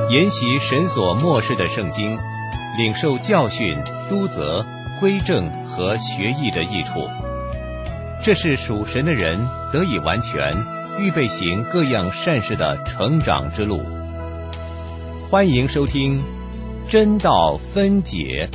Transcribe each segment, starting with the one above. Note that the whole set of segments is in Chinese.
研习神所默示的圣经，领受教训、督责、归正和学艺的益处，这是属神的人得以完全，预备行各样善事的成长之路。欢迎收听真道分解。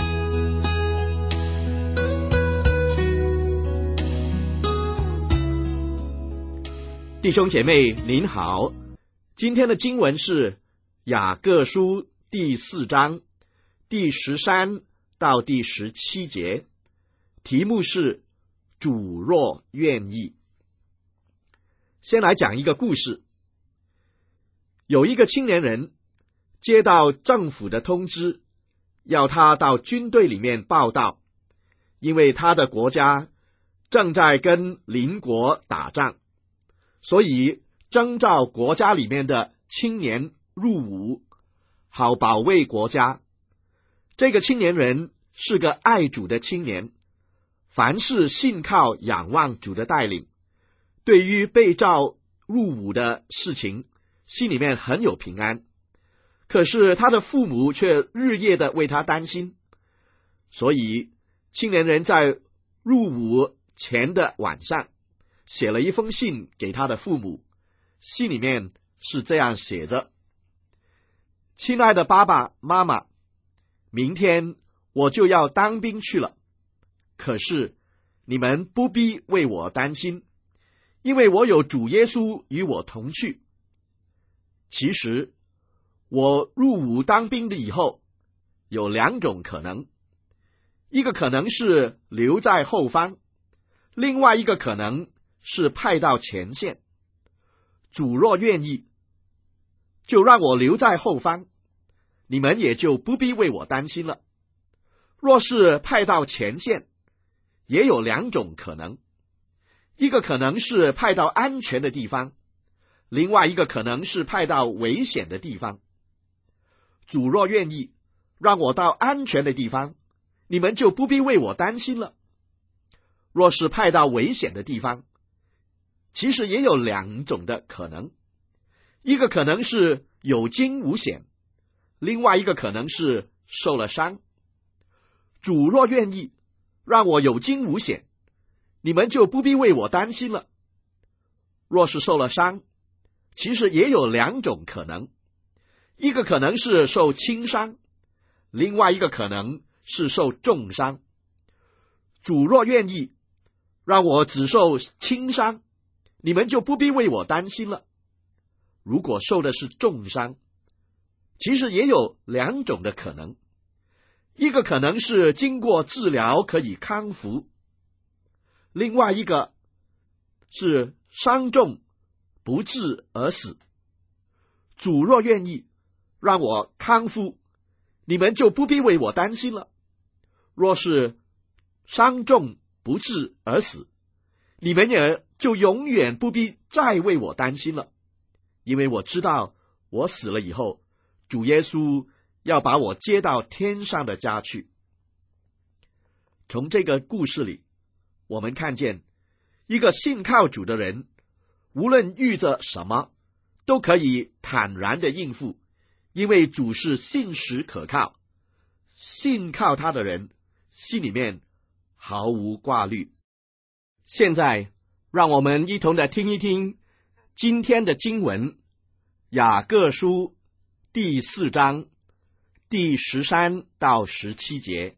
弟兄姐妹您好，今天的经文是雅各书第4章第13到第17节，题目是主若愿意。先来讲一个故事。有一个青年人接到政府的通知，要他到军队里面报到，因为他的国家正在跟邻国打仗，所以征召国家里面的青年入伍，好保卫国家。这个青年人是个爱主的青年，凡事信靠仰望主的带领，对于被召入伍的事情心里面很有平安。可是他的父母却日夜的为他担心，所以青年人在入伍前的晚上写了一封信给他的父母，信里面是这样写着：亲爱的爸爸妈妈，明天我就要当兵去了，可是你们不必为我担心，因为我有主耶稣与我同去。其实我入伍当兵的以后有2种可能，一个可能是留在后方，另外一个可能是派到前线。主若愿意，就让我留在后方，你们也就不必为我担心了。若是派到前线，也有2种可能，一个可能是派到安全的地方，另外一个可能是派到危险的地方。主若愿意，让我到安全的地方，你们就不必为我担心了。若是派到危险的地方，其实也有2种的可能，一个可能是有惊无险，另外一个可能是受了伤。主若愿意，让我有惊无险，你们就不必为我担心了。若是受了伤，其实也有2种可能，一个可能是受轻伤，另外一个可能是受重伤。主若愿意，让我只受轻伤，你们就不必为我担心了。如果受的是重伤，其实也有2种的可能，一个可能是经过治疗可以康复，另外一个是伤重不治而死。主若愿意，让我康复，你们就不必为我担心了。若是伤重不治而死，你们也就永远不必再为我担心了，因为我知道我死了以后，主耶稣要把我接到天上的家去。从这个故事里，我们看见一个信靠主的人，无论遇着什么，都可以坦然的应付，因为主是信实可靠，信靠他的人心里面毫无挂虑。现在让我们一同的听一听今天的经文，雅各书第4章第13到17节。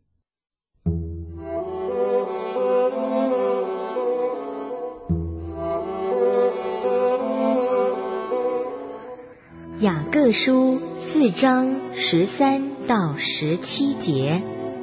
雅各书4章13到17节。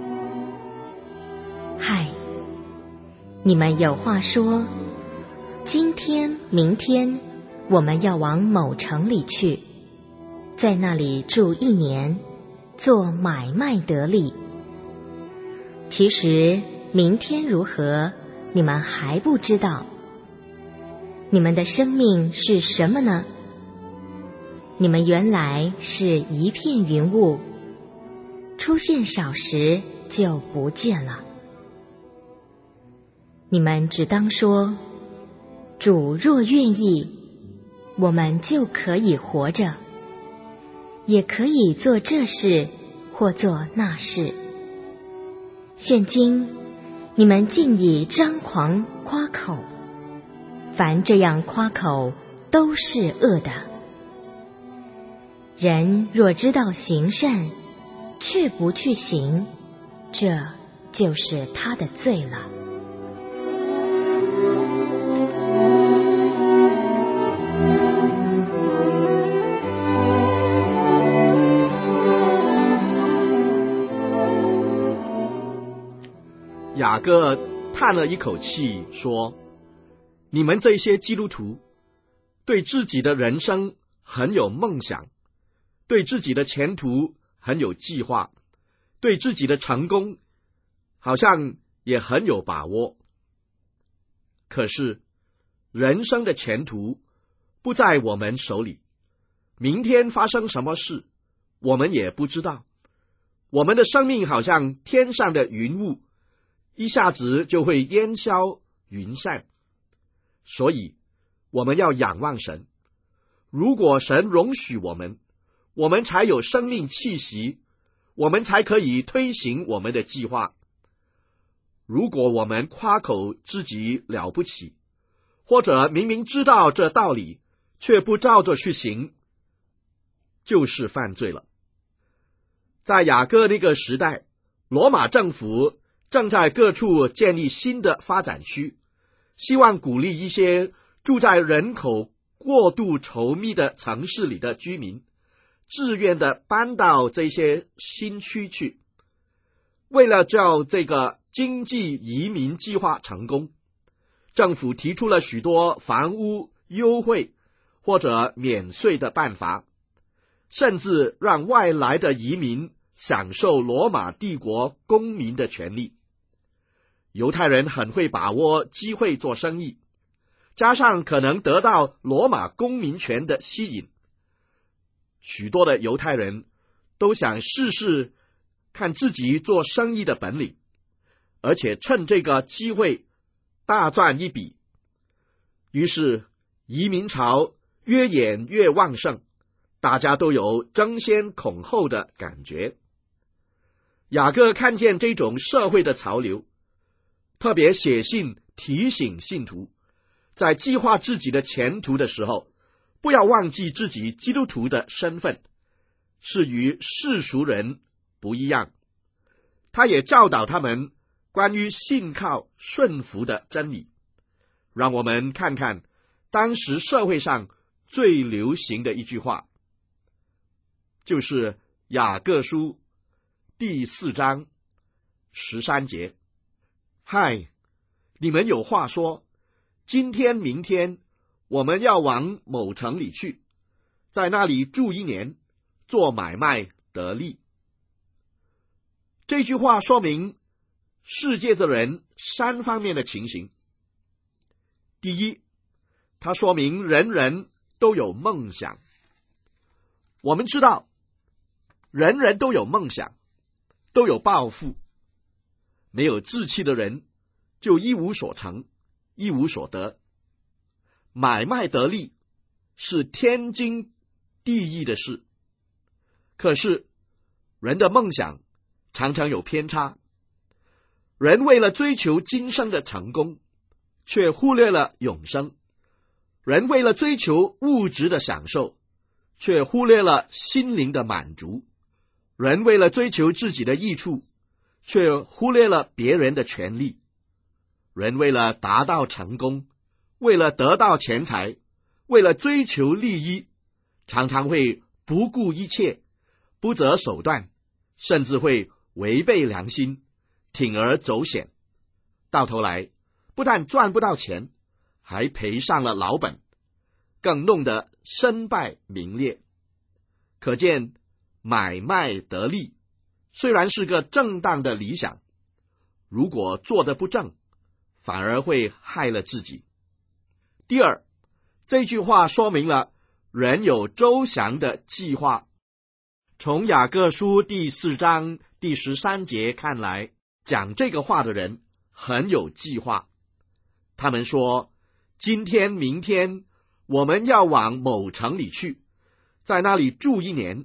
嗨，你们有话说，今天明天我们要往某城里去，在那里住1年，做买卖得利。其实明天如何，你们还不知道。你们的生命是什么呢？你们原来是一片云雾，出现少时就不见了。你们只当说，主若愿意，我们就可以活着。 也可以做这事或做那事。现今你们竟以张狂夸口，凡这样夸口都是恶的。人若知道行善，却不去行，这就是他的罪了。 雅各叹了一口气说，你们这些基督徒对自己的人生很有梦想，对自己的前途很有计划，对自己的成功好像也很有把握。可是人生的前途不在我们手里，明天发生什么事我们也不知道。我们的生命好像天上的云雾，一下子就会烟消云散。所以我们要仰望神，如果神容许我们，我们才有生命气息，我们才可以推行我们的计划。如果我们夸口自己了不起，或者明明知道这道理，却不照着去行，就是犯罪了。在雅各那个时代，罗马政府正在各处建立新的发展区，希望鼓励一些住在人口过度稠密的城市里的居民自愿的搬到这些新区去。为了叫这个经济移民计划成功，政府提出了许多房屋优惠或者免税的办法，甚至让外来的移民享受罗马帝国公民的权利。犹太人很会把握机会做生意，加上可能得到罗马公民权的吸引，许多的犹太人都想试试看自己做生意的本领，而且趁这个机会大赚一笔。于是移民潮越演越旺盛，大家都有争先恐后的感觉。雅各看见这种社会的潮流，特别写信提醒信徒，在计划自己的前途的时候，不要忘记自己基督徒的身份是与世俗人不一样。他也教导他们关于信靠顺服的真理。让我们看看当时社会上最流行的一句话，就是雅各书第4章13节。嗨，你们有话说，今天明天我们要往某城里去，在那里住1年，做买卖得利。这句话说明世界的人3方面的情形。第一，它说明人人都有梦想。我们知道人人都有梦想，都有抱负，没有志气的人就一无所成，一无所得。买卖得利是天经地义的事，可是人的梦想常常有偏差。人为了追求今生的成功，却忽略了永生；人为了追求物质的享受，却忽略了心灵的满足；人为了追求自己的益处，却忽略了别人的权利；人为了达到成功，为了得到钱财，为了追求利益，常常会不顾一切，不择手段，甚至会违背良心，铤而走险。到头来不但赚不到钱，还赔上了老本，更弄得身败名裂。可见买卖得利虽然是个正当的理想，如果做得不正，反而会害了自己。第二，这句话说明了人有周详的计划。从雅各书第4章第13节看来，讲这个话的人很有计划。他们说，今天明天我们要往某城里去，在那里住1年，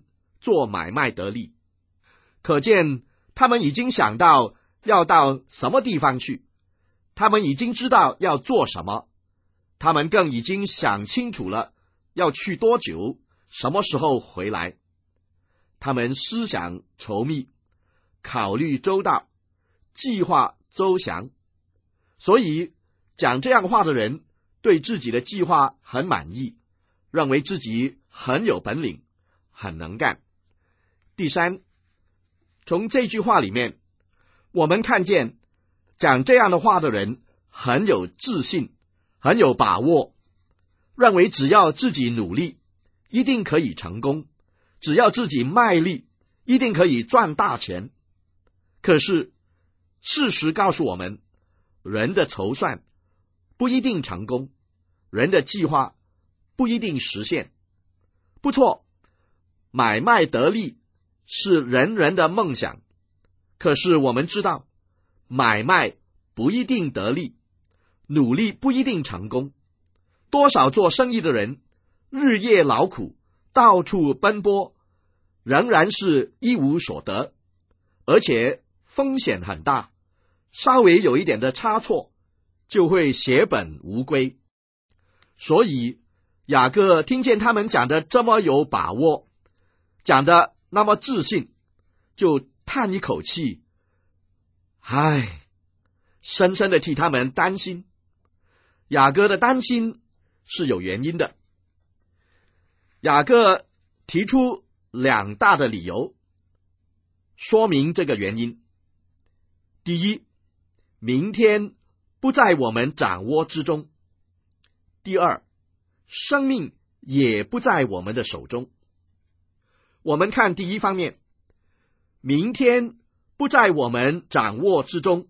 做买卖得利。可见他们已经想到要到什么地方去，他们已经知道要做什么，他们更已经想清楚了要去多久，什么时候回来。他们思想稠密，考虑周到，计划周详，所以讲这样话的人对自己的计划很满意，认为自己很有本领，很能干。第三，从这句话里面，我们看见讲这样的话的人很有自信，很有把握，认为只要自己努力，一定可以成功，只要自己卖力，一定可以赚大钱。可是事实告诉我们，人的筹算不一定成功，人的计划不一定实现。不错，买卖得利是人人的梦想，可是我们知道，买卖不一定得利，努力不一定成功。多少做生意的人日夜劳苦，到处奔波，仍然是一无所得，而且风险很大，稍微有一点的差错，就会血本无归。所以雅各听见他们讲的这么有把握，讲的那么自信，就叹一口气，唉，深深的替他们担心。雅各的担心是有原因的。雅各提出两大的理由，说明这个原因。第一，明天不在我们掌握之中。第二，生命也不在我们的手中。我们看第一方面，明天不在我们掌握之中。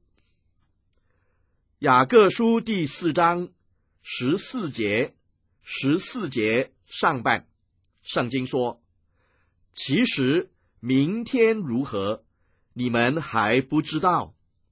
雅各书第4章14节上半，圣经说，其实明天如何，你们还不知道。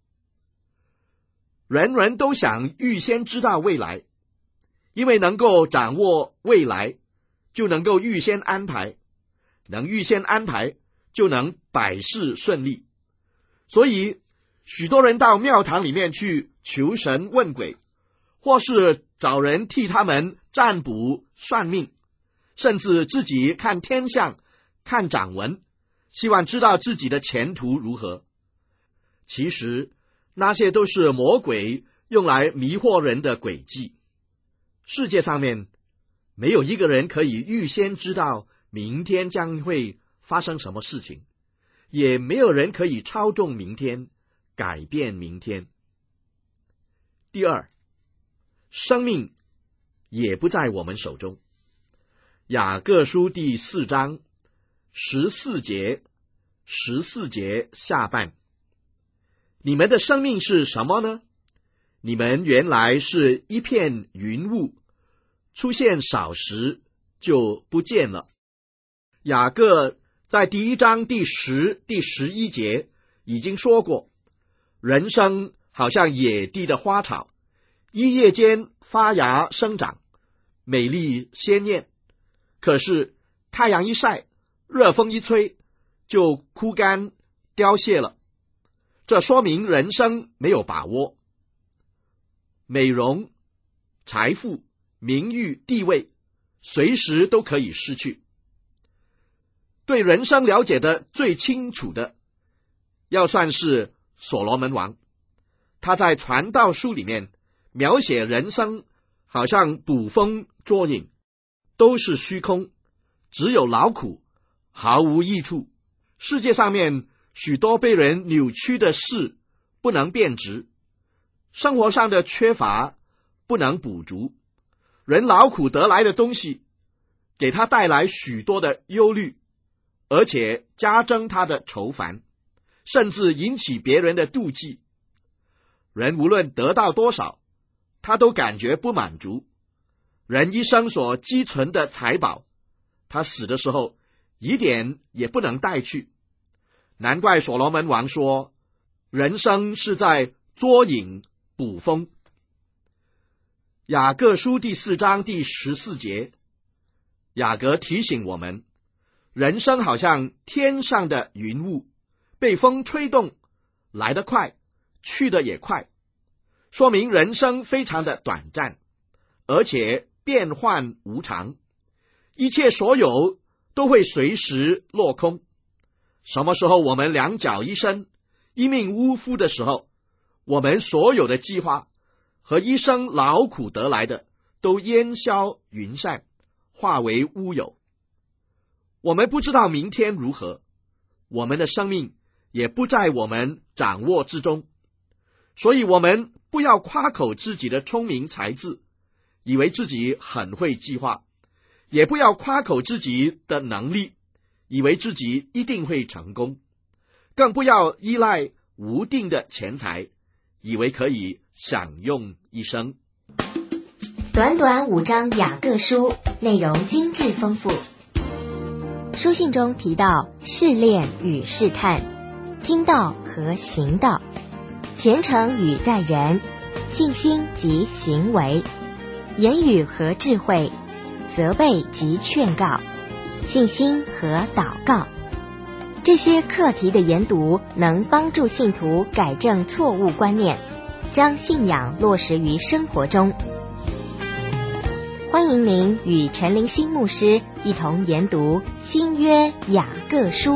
人人都想预先知道未来，因为能够掌握未来，就能够预先安排，能预先安排，就能百事顺利。所以许多人到庙堂里面去求神问鬼，或是找人替他们占卜算命，甚至自己看天象看掌纹，希望知道自己的前途如何。其实那些都是魔鬼用来迷惑人的诡计。世界上面没有一个人可以预先知道明天将会发生什么事情，也没有人可以操纵明天，改变明天。第二，生命也不在我们手中。雅各书第4章14节下半，你们的生命是什么呢？你们原来是一片云雾，出现少时就不见了。雅各在第1章第10、第11节已经说过，人生好像野地的花草，一夜间发芽生长，美丽鲜艳，可是太阳一晒，热风一吹，就枯干凋谢了。这说明人生没有把握。美容、财富、名誉、地位，随时都可以失去。对人生了解的最清楚的，要算是所罗门王。他在传道书里面描写人生，好像捕风捉影，都是虚空，只有劳苦，毫无益处。世界上面许多被人扭曲的事不能变直，生活上的缺乏不能补足，人劳苦得来的东西给他带来许多的忧虑，而且加增他的愁烦，甚至引起别人的妒忌。人无论得到多少，他都感觉不满足。人一生所积存的财宝，他死的时候一点也不能带去。难怪所罗门王说，人生是在捉影捕风。雅各书第4章第14节，雅各提醒我们， 人生好像天上的云雾，被风吹动，来得快，去得也快，说明人生非常的短暂，而且变幻无常，一切所有都会随时落空。什么时候我们两脚一伸，一命呜呼的时候，我们所有的计划和一生劳苦得来的都烟消云散，化为乌有。我们不知道明天如何，我们的生命也不在我们掌握之中，所以我们不要夸口自己的聪明才智，以为自己很会计划，也不要夸口自己的能力，以为自己一定会成功，更不要依赖无定的钱财，以为可以享用一生。 短短5章雅各书，内容精致丰富。书信中提到试炼与试探，听道和行道，虔诚与待人，信心及行为，言语和智慧，责备及劝告，信心和祷告。这些课题的研读能帮助信徒改正错误观念，将信仰落实于生活中。欢迎您与陈灵新牧师一同研读新约雅各书。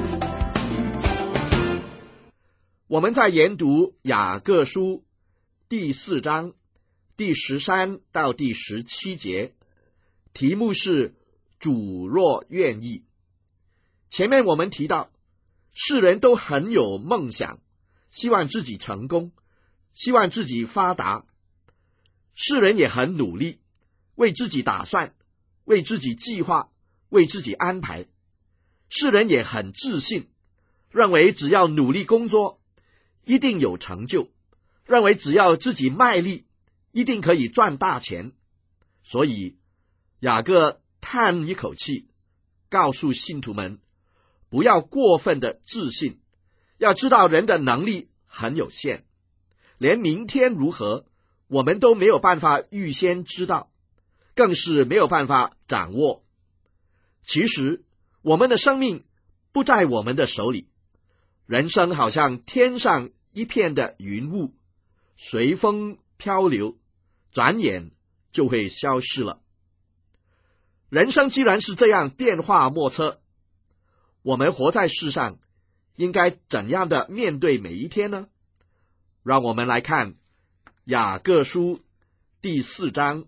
我们在研读雅各书第4章第13到第17节，题目是主若愿意。前面我们提到，世人都很有梦想，希望自己成功，希望自己发达。世人也很努力，为自己打算，为自己计划，为自己安排。世人也很自信，认为只要努力工作，一定有成就，认为只要自己卖力，一定可以赚大钱。所以雅各叹一口气，告诉信徒们，不要过分的自信，要知道人的能力很有限，连明天如何，我们都没有办法预先知道，更是没有办法掌握。其实我们的生命不在我们的手里，人生好像天上一片的云雾，随风漂流，转眼就会消失了。人生既然是这样变化莫测，我们活在世上应该怎样的面对每一天呢？让我们来看雅各书第4章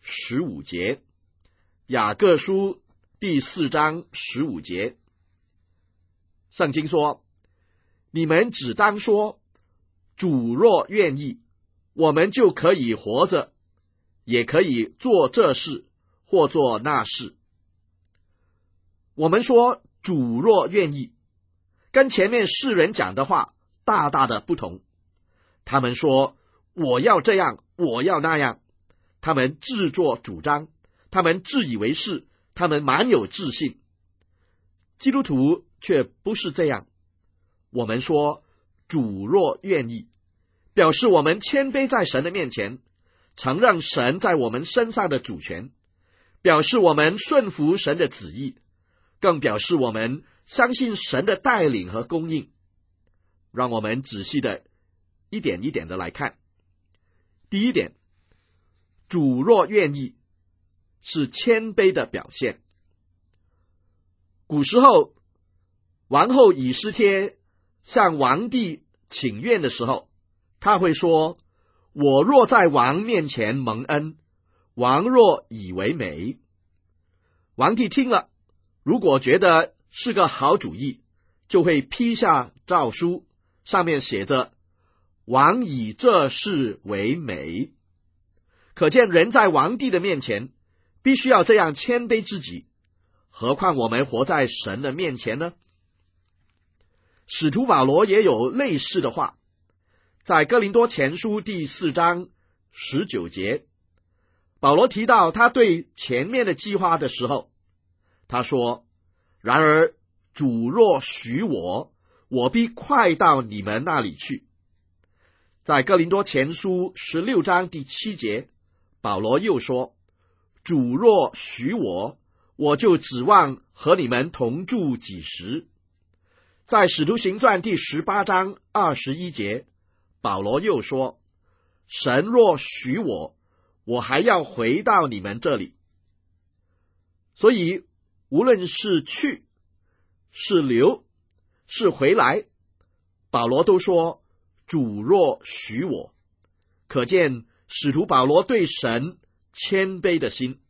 15节。雅各书第4章15节，圣经说，你们只当说，主若愿意，我们就可以活着，也可以做这事或做那事。我们说主若愿意，跟前面世人讲的话大大的不同。他们说我要这样，我要那样，他们自作主张，他们自以为是，他们满有自信。基督徒却不是这样。我们说主若愿意，表示我们谦卑在神的面前，承认神在我们身上的主权，表示我们顺服神的旨意，更表示我们相信神的带领和供应。让我们仔细的一点一点的来看。第一点，主若愿意是谦卑的表现。古时候王后以斯帖向王帝请愿的时候，他会说，我若在王面前蒙恩，王若以为美。王帝听了，如果觉得是个好主意，就会批下诏书，上面写着王以这事为美。可见人在王帝的面前必须要这样谦卑自己，何况我们活在神的面前呢？使徒保罗也有类似的话，在哥林多前书第4章19节，保罗提到他对前面的计划的时候，他说，然而主若许我，我必快到你们那里去。在哥林多前书16章第7节，保罗又说，主若许我， 我就指望和你们同住几时。在使徒行传第18章21节，保罗又说，神若许我，我还要回到你们这里。所以无论是去，是留，是回来，保罗都说主若许我，可见使徒保罗对神谦卑的心。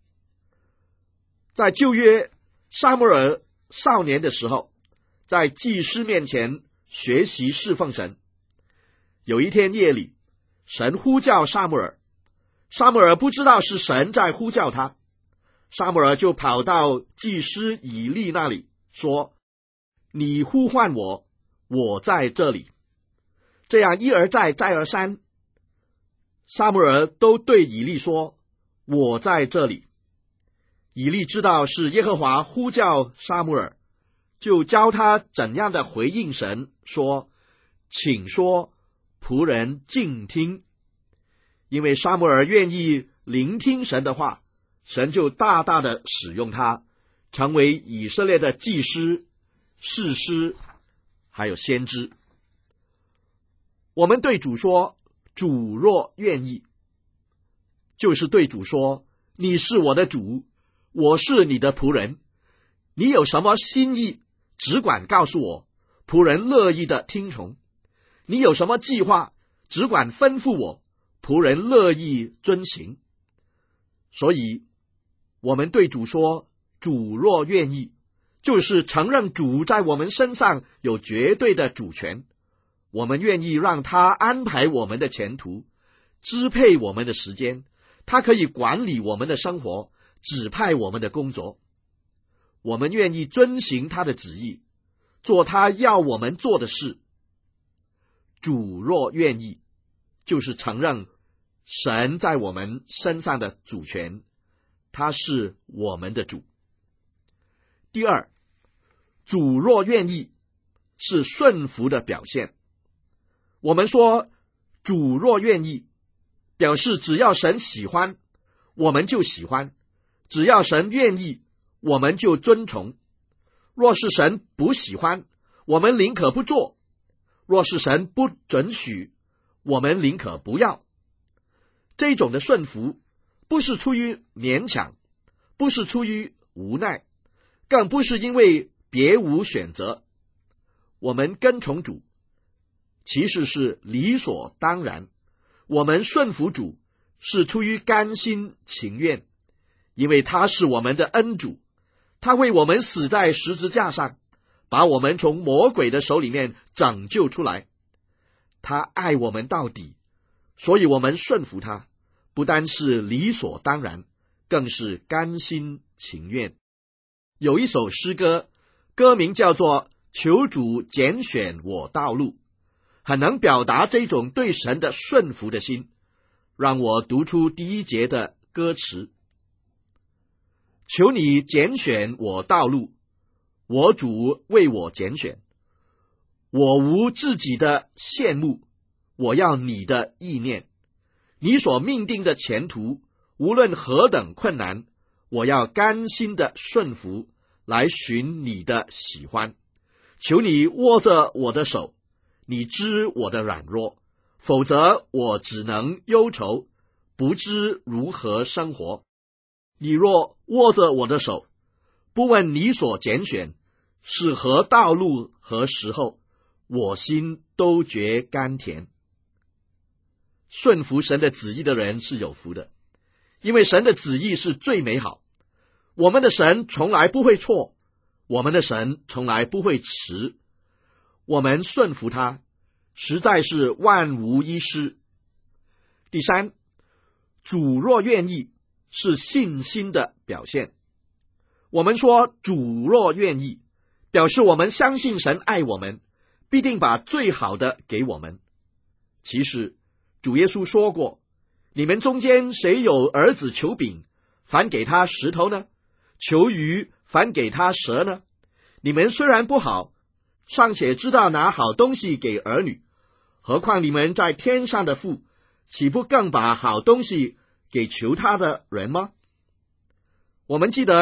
在旧约撒母耳少年的时候，在祭司面前学习侍奉神。有一天夜里，神呼叫撒母耳，撒母耳不知道是神在呼叫他，撒母耳就跑到祭司以利那里说，你呼唤我，我在这里。这样一而再再而三，撒母耳都对以利说，我在这里。以利知道是耶和华呼叫撒母耳，就教他怎样的回应神，说，请说，仆人静听。因为撒母耳愿意聆听神的话，神就大大的使用他，成为以色列的祭司、士师，还有先知。我们对主说，主若愿意，就是对主说，你是我的主，我是你的仆人，你有什么心意，只管告诉我，仆人乐意的听从。你有什么计划，只管吩咐我，仆人乐意遵行。所以我们对主说，主若愿意，就是承认主在我们身上有绝对的主权，我们愿意让他安排我们的前途，支配我们的时间，他可以管理我们的生活，指派我们的工作。我们愿意遵行他的旨意，做他要我们做的事。主若愿意，就是承认神在我们身上的主权，他是我们的主。第二，主若愿意是顺服的表现。我们说主若愿意，表示只要神喜欢，我们就喜欢；只要神愿意，我们就遵从。若是神不喜欢，我们宁可不做；若是神不准许，我们宁可不要。这种的顺服不是出于勉强，不是出于无奈，更不是因为别无选择。我们跟从主其实是理所当然，我们顺服主是出于甘心情愿，因为他是我们的恩主，他为我们死在十字架上，把我们从魔鬼的手里面拯救出来。他爱我们到底，所以我们顺服他，不单是理所当然，更是甘心情愿。有一首诗歌，歌名叫做求主拣选我道路，很能表达这种对神的顺服的心。让我读出第一节的歌词：求你拣选我道路，我主为我拣选，我无自己的羡慕，我要你的意念。你所命定的前途，无论何等困难，我要甘心的顺服，来寻你的喜欢。求你握着我的手，你知我的软弱，否则我只能忧愁，不知如何生活。你若握着我的手，不问你所拣选是何道路和时候，我心都觉甘甜。顺服神的旨意的人是有福的，因为神的旨意是最美好。我们的神从来不会错，我们的神从来不会迟。我们顺服他，实在是万无一失。第三，主若愿意是信心的表现。我们说主若愿意，表示我们相信神爱我们，必定把最好的给我们。其实主耶稣说过，你们中间谁有儿子求饼，反给他石头呢？求鱼，反给他蛇呢？你们虽然不好，尚且知道拿好东西给儿女，何况你们在天上的父，岂不更把好东西给求他的人吗？我们记得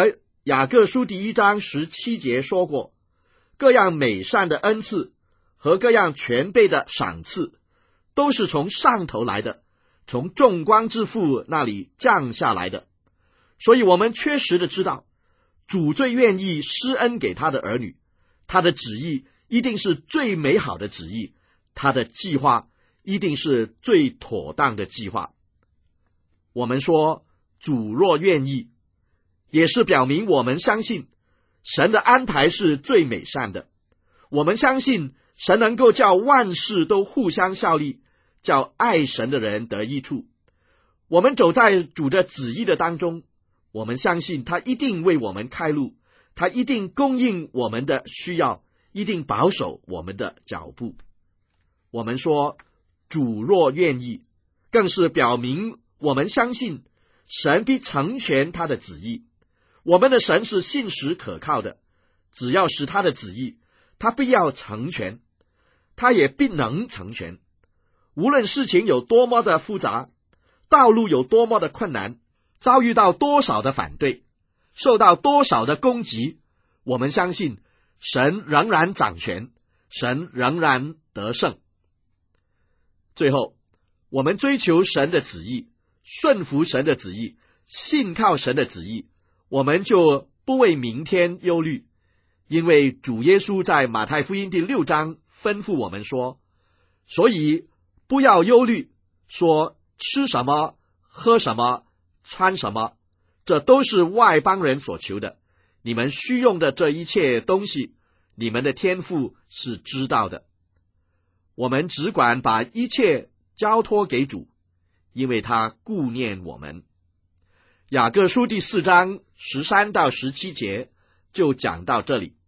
雅各书第1章17节说过，各样美善的恩赐和各样全备的赏赐，都是从上头来的，从众光之父那里降下来的。所以我们确实的知道，主最愿意施恩给他的儿女，他的旨意一定是最美好的旨意，他的计划一定是最妥当的计划。我们说主若愿意，也是表明我们相信神的安排是最美善的。我们相信神能够叫万事都互相效力，叫爱神的人得益处。我们走在主的旨意的当中，我们相信他一定为我们开路，他一定供应我们的需要，一定保守我们的脚步。我们说主若愿意，更是表明我们相信神必成全他的旨意。我们的神是信实可靠的，只要是他的旨意，他必要成全，他也必能成全。无论事情有多么的复杂，道路有多么的困难，遭遇到多少的反对，受到多少的攻击，我们相信神仍然掌权，神仍然得胜。最后，我们追求神的旨意，顺服神的旨意，信靠神的旨意，我们就不为明天忧虑。因为主耶稣在马太福音第6章吩咐我们说，所以不要忧虑，说吃什么，喝什么，穿什么，这都是外邦人所求的。你们需用的这一切东西，你们的天父是知道的。我们只管把一切交托给主，因为他顾念我们。雅各书第4章13到17节就讲到这里。